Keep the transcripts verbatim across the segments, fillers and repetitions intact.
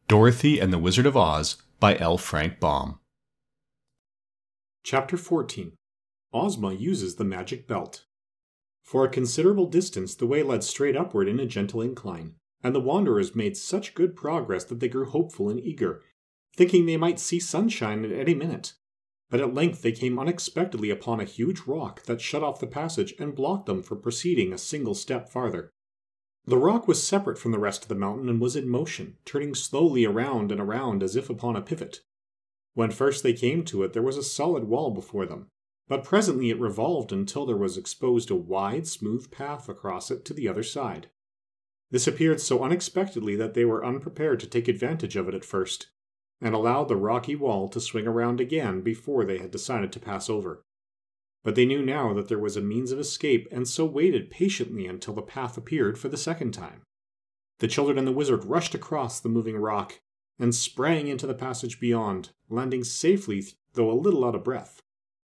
Dorothy and the Wizard of Oz by L. Frank Baum. Chapter fourteen. Ozma Uses the Magic Belt. For a considerable distance the way led straight upward in a gentle incline, and the wanderers made such good progress that they grew hopeful and eager, thinking they might see sunshine at any minute. But at length they came unexpectedly upon a huge rock that shut off the passage and blocked them from proceeding a single step farther. The rock was separate from the rest of the mountain and was in motion, turning slowly around and around as if upon a pivot. When first they came to it, there was a solid wall before them, but presently it revolved until there was exposed a wide, smooth path across it to the other side. This appeared so unexpectedly that they were unprepared to take advantage of it at first, and allowed the rocky wall to swing around again before they had decided to pass over. But they knew now that there was a means of escape, and so waited patiently until the path appeared for the second time. The children and the wizard rushed across the moving rock, and sprang into the passage beyond, landing safely though a little out of breath.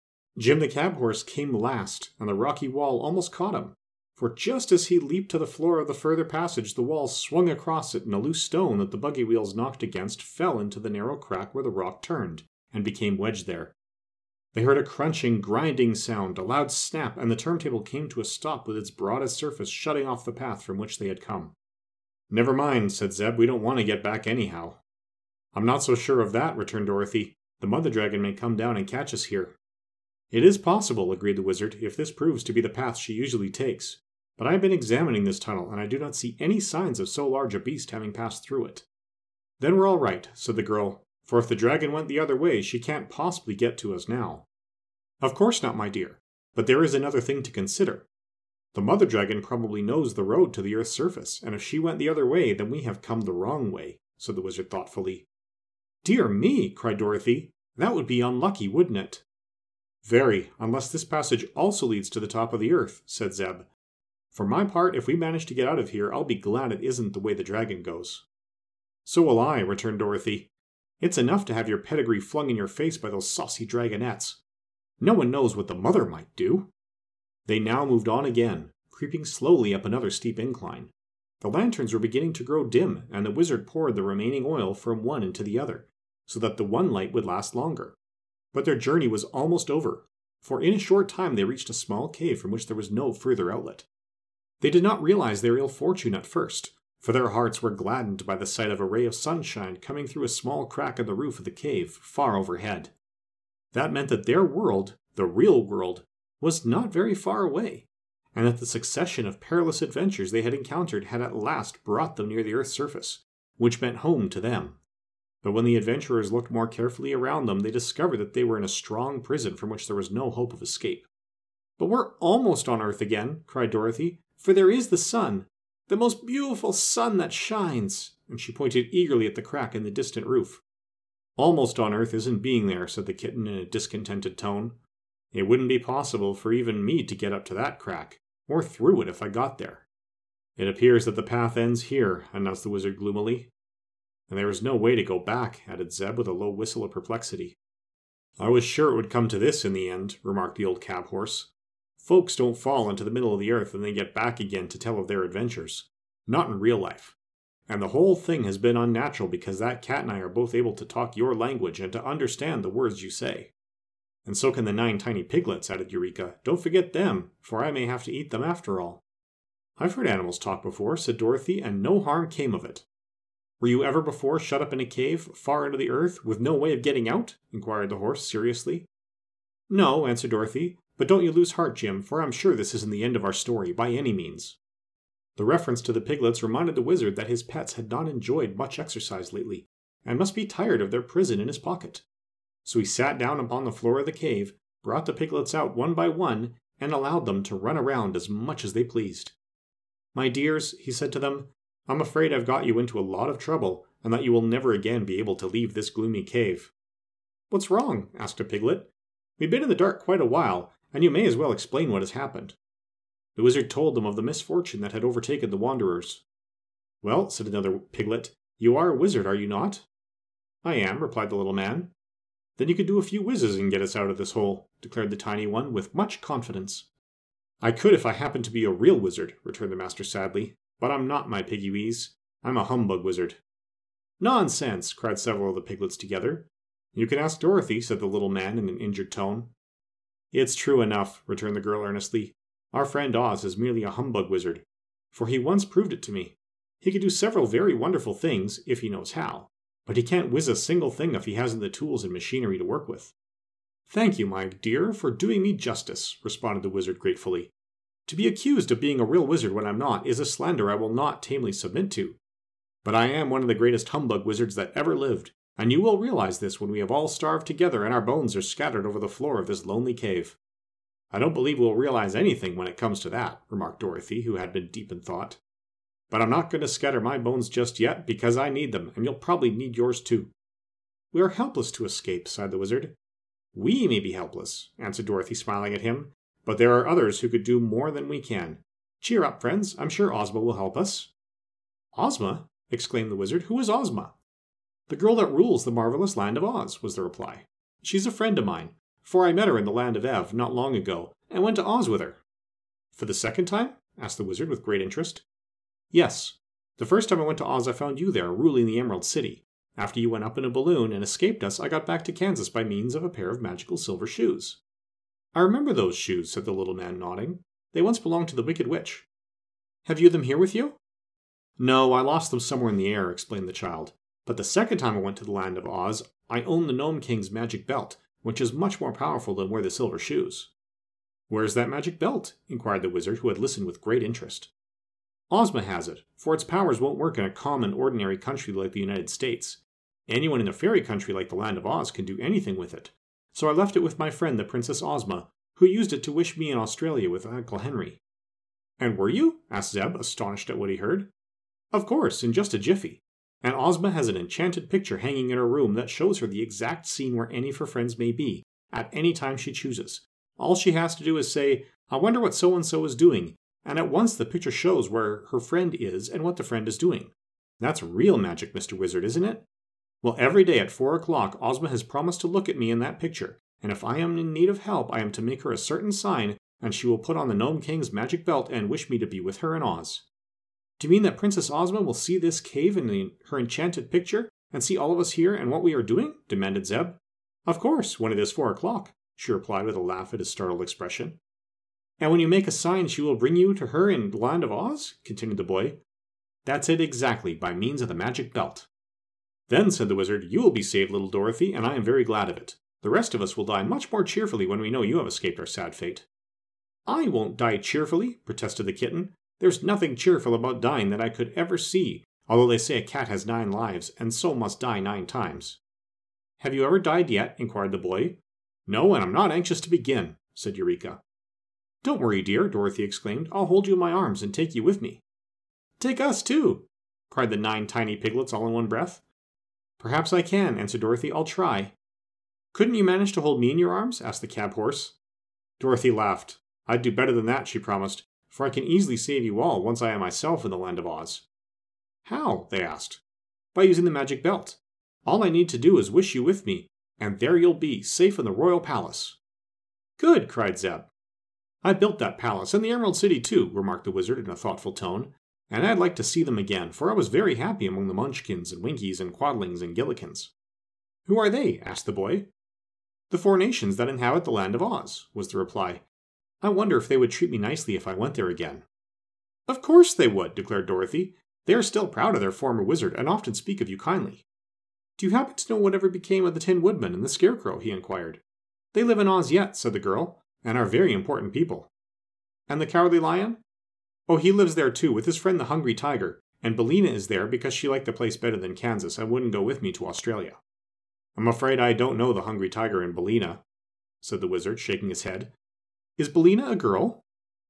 Jim the cab horse came last, and the rocky wall almost caught him, for just as he leaped to the floor of the further passage, the wall swung across it, and a loose stone that the buggy wheels knocked against fell into the narrow crack where the rock turned, and became wedged there. They heard a crunching, grinding sound, a loud snap, and the turntable came to a stop with its broadest surface shutting off the path from which they had come. "Never mind," said Zeb, "we don't want to get back anyhow." "I'm not so sure of that," returned Dorothy. "The Mother Dragon may come down and catch us here." "It is possible," agreed the wizard, "if this proves to be the path she usually takes. But I have been examining this tunnel, and I do not see any signs of so large a beast having passed through it." "Then we're all right," said the girl, "for if the dragon went the other way, she can't possibly get to us now." "Of course not, my dear. But there is another thing to consider. The Mother Dragon probably knows the road to the Earth's surface, and if she went the other way, then we have come the wrong way," said the wizard thoughtfully. "Dear me!" cried Dorothy. "That would be unlucky, wouldn't it?" "Very, unless this passage also leads to the top of the earth," said Zeb. "For my part, if we manage to get out of here, I'll be glad it isn't the way the dragon goes." "So will I," returned Dorothy. "It's enough to have your pedigree flung in your face by those saucy dragonettes. No one knows what the mother might do." They now moved on again, creeping slowly up another steep incline. The lanterns were beginning to grow dim, and the wizard poured the remaining oil from one into the other, so that the one light would last longer. But their journey was almost over, for in a short time they reached a small cave from which there was no further outlet. They did not realize their ill fortune at first, for their hearts were gladdened by the sight of a ray of sunshine coming through a small crack in the roof of the cave, far overhead. That meant that their world, the real world, was not very far away, and that the succession of perilous adventures they had encountered had at last brought them near the earth's surface, which meant home to them. But when the adventurers looked more carefully around them, they discovered that they were in a strong prison from which there was no hope of escape. "But we're almost on Earth again," cried Dorothy, "for there is the sun, the most beautiful sun that shines," and she pointed eagerly at the crack in the distant roof. "Almost on Earth isn't being there," said the kitten in a discontented tone. "It wouldn't be possible for even me to get up to that crack, or through it if I got there." "It appears that the path ends here," announced the wizard gloomily. "And there is no way to go back," added Zeb with a low whistle of perplexity. "I was sure it would come to this in the end," remarked the old cab horse. "Folks don't fall into the middle of the earth and then get back again to tell of their adventures. Not in real life. And the whole thing has been unnatural because that cat and I are both able to talk your language and to understand the words you say." "And so can the nine tiny piglets," added Eureka. "Don't forget them, for I may have to eat them after all." "I've heard animals talk before," said Dorothy, "and no harm came of it." "Were you ever before shut up in a cave, far into the earth, with no way of getting out?" inquired the horse seriously. "No," answered Dorothy, "but don't you lose heart, Jim, for I'm sure this isn't the end of our story, by any means." The reference to the piglets reminded the wizard that his pets had not enjoyed much exercise lately, and must be tired of their prison in his pocket. So he sat down upon the floor of the cave, brought the piglets out one by one, and allowed them to run around as much as they pleased. "My dears," he said to them, "I'm afraid I've got you into a lot of trouble, and that you will never again be able to leave this gloomy cave." "What's wrong?" asked a piglet. "We've been in the dark quite a while, and you may as well explain what has happened." The wizard told them of the misfortune that had overtaken the wanderers. "Well," said another piglet, "you are a wizard, are you not?" "I am," replied the little man. "Then you could do a few whizzes and get us out of this hole," declared the tiny one with much confidence. "I could if I happened to be a real wizard," returned the master sadly, "but I'm not, my piggy-wees. I'm a humbug wizard." Nonsense! Cried several of the piglets together. You can ask Dorothy, said the little man in an injured tone. It's true enough, returned the girl earnestly. Our friend Oz is merely a humbug wizard, for he once proved it to me. He can do several very wonderful things, if he knows how, but he can't whiz a single thing if he hasn't the tools and machinery to work with. Thank you, my dear, for doing me justice, responded the wizard gratefully. To be accused of being a real wizard when I'm not is a slander I will not tamely submit to. But I am one of the greatest humbug wizards that ever lived, and you will realize this when we have all starved together and our bones are scattered over the floor of this lonely cave. I don't believe we'll realize anything when it comes to that, remarked Dorothy, who had been deep in thought. But I'm not going to scatter my bones just yet, because I need them, and you'll probably need yours too. We are helpless to escape, sighed the wizard. We may be helpless, answered Dorothy, smiling at him, but there are others who could do more than we can. Cheer up, friends. I'm sure Ozma will help us. Ozma? Exclaimed the wizard. Who is Ozma? The girl that rules the marvelous land of Oz, was the reply. She's a friend of mine, for I met her in the land of Ev not long ago, and went to Oz with her. For the second time? Asked the wizard with great interest. Yes. The first time I went to Oz I found you there, ruling the Emerald City. After you went up in a balloon and escaped us, I got back to Kansas by means of a pair of magical silver shoes. I remember those shoes, said the little man, nodding. They once belonged to the Wicked Witch. Have you them here with you? No, I lost them somewhere in the air, explained the child. But the second time I went to the land of Oz, I owned the Gnome King's magic belt, which is much more powerful than were the silver shoes. Where's that magic belt? Inquired the wizard, who had listened with great interest. Ozma has it, for its powers won't work in a common, ordinary country like the United States. Anyone in a fairy country like the land of Oz can do anything with it. So I left it with my friend the Princess Ozma, who used it to wish me in Australia with Uncle Henry. And were you? Asked Zeb, astonished at what he heard. Of course, in just a jiffy. And Ozma has an enchanted picture hanging in her room that shows her the exact scene where any of her friends may be, at any time she chooses. All she has to do is say, I wonder what so-and-so is doing, and at once the picture shows where her friend is and what the friend is doing. That's real magic, Mister Wizard, isn't it? Well, every day at four o'clock, Ozma has promised to look at me in that picture, and if I am in need of help, I am to make her a certain sign, and she will put on the Gnome King's magic belt and wish me to be with her in Oz. Do you mean that Princess Ozma will see this cave in the, her enchanted picture, and see all of us here and what we are doing? Demanded Zeb. Of course, when it is four o'clock, she replied with a laugh at his startled expression. And when you make a sign, she will bring you to her in the land of Oz? Continued the boy. That's it exactly, by means of the magic belt. Then, said the wizard, you will be saved, little Dorothy, and I am very glad of it. The rest of us will die much more cheerfully when we know you have escaped our sad fate. I won't die cheerfully, protested the kitten. There's nothing cheerful about dying that I could ever see, although they say a cat has nine lives, and so must die nine times. Have you ever died yet? Inquired the boy. No, and I'm not anxious to begin, said Eureka. Don't worry, dear, Dorothy exclaimed. I'll hold you in my arms and take you with me. Take us, too, cried the nine tiny piglets all in one breath. Perhaps I can, answered Dorothy. I'll try. Couldn't you manage to hold me in your arms? Asked the cab horse. Dorothy laughed. I'd do better than that, she promised, for I can easily save you all once I am myself in the land of Oz. How? They asked. By using the magic belt. All I need to do is wish you with me, and there you'll be, safe in the royal palace. Good, cried Zeb. I built that palace, and the Emerald City too, remarked the wizard in a thoughtful tone, and I'd like to see them again, for I was very happy among the Munchkins and Winkies and Quadlings and Gillikins. Who are they? Asked the boy. The four nations that inhabit the land of Oz, was the reply. I wonder if they would treat me nicely if I went there again. Of course they would, declared Dorothy. They are still proud of their former wizard, and often speak of you kindly. Do you happen to know whatever became of the Tin Woodman and the Scarecrow? He inquired. They live in Oz yet, said the girl, and are very important people. And the Cowardly Lion? Oh, he lives there too, with his friend the Hungry Tiger, and Billina is there because she liked the place better than Kansas and wouldn't go with me to Australia. I'm afraid I don't know the Hungry Tiger and Billina, said the wizard, shaking his head. Is Billina a girl?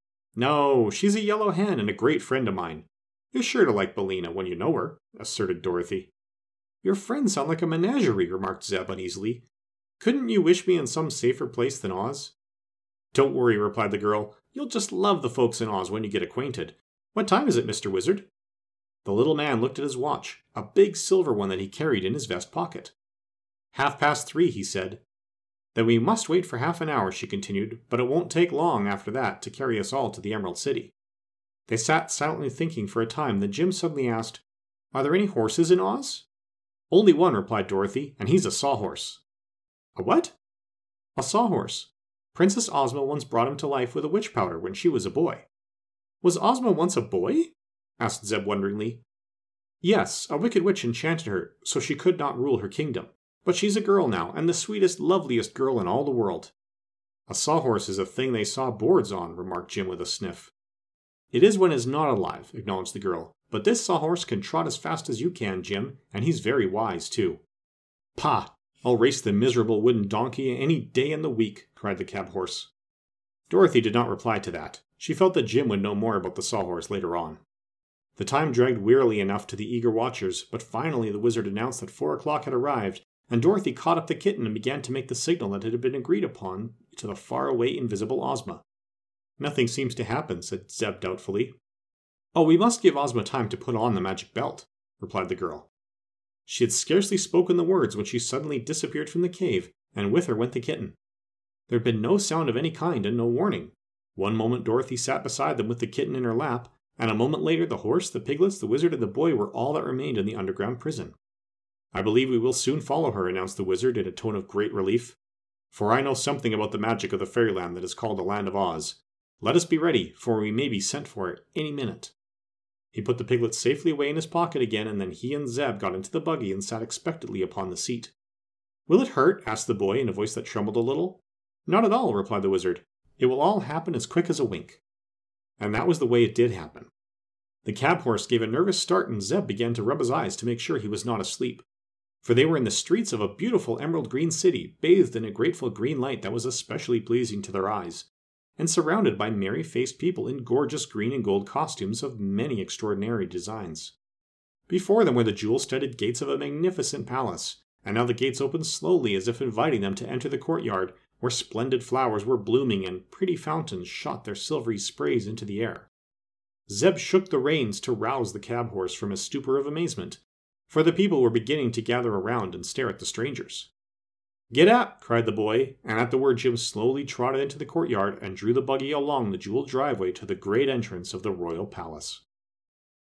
No, she's a yellow hen and a great friend of mine. You're sure to like Billina when you know her, asserted Dorothy. Your friends sound like a menagerie, remarked Zeb uneasily. Couldn't you wish me in some safer place than Oz? Don't worry, replied the girl. You'll just love the folks in Oz when you get acquainted. What time is it, Mister Wizard? The little man looked at his watch, a big silver one that he carried in his vest pocket. Half past three, he said. Then we must wait for half an hour, she continued, but it won't take long after that to carry us all to the Emerald City. They sat silently thinking for a time, then Jim suddenly asked, Are there any horses in Oz? Only one, replied Dorothy, and he's a sawhorse. A what? A sawhorse. Princess Ozma once brought him to life with a witch powder when she was a boy. Was Ozma once a boy? Asked Zeb wonderingly. Yes, a wicked witch enchanted her, so she could not rule her kingdom. But she's a girl now, and the sweetest, loveliest girl in all the world. A sawhorse is a thing they saw boards on, remarked Jim with a sniff. It is when it's not alive, acknowledged the girl. But this sawhorse can trot as fast as you can, Jim, and he's very wise, too. Pah! I'll race the miserable wooden donkey any day in the week, cried the cab horse. Dorothy did not reply to that. She felt that Jim would know more about the sawhorse later on. The time dragged wearily enough to the eager watchers, but finally the wizard announced that four o'clock had arrived, and Dorothy caught up the kitten and began to make the signal that had been agreed upon to the far-away invisible Ozma. Nothing seems to happen, said Zeb doubtfully. Oh, we must give Ozma time to put on the magic belt, replied the girl. She had scarcely spoken the words when she suddenly disappeared from the cave, and with her went the kitten. There had been no sound of any kind and no warning. One moment Dorothy sat beside them with the kitten in her lap, and a moment later the horse, the piglets, the wizard, and the boy were all that remained in the underground prison. I believe we will soon follow her, announced the wizard in a tone of great relief. For I know something about the magic of the fairyland that is called the Land of Oz. Let us be ready, for we may be sent for at any minute. He put the piglet safely away in his pocket again, and then he and Zeb got into the buggy and sat expectantly upon the seat. Will it hurt? Asked the boy in a voice that trembled a little. Not at all, replied the wizard. It will all happen as quick as a wink. And that was the way it did happen. The cab horse gave a nervous start, and Zeb began to rub his eyes to make sure he was not asleep. For they were in the streets of a beautiful emerald green city, bathed in a grateful green light that was especially pleasing to their eyes, and surrounded by merry-faced people in gorgeous green and gold costumes of many extraordinary designs. Before them were the jewel-studded gates of a magnificent palace, and now the gates opened slowly as if inviting them to enter the courtyard, where splendid flowers were blooming and pretty fountains shot their silvery sprays into the air. Zeb shook the reins to rouse the cab horse from his stupor of amazement, for the people were beginning to gather around and stare at the strangers. Get up, cried the boy, and at the word Jim slowly trotted into the courtyard and drew the buggy along the jeweled driveway to the great entrance of the royal palace.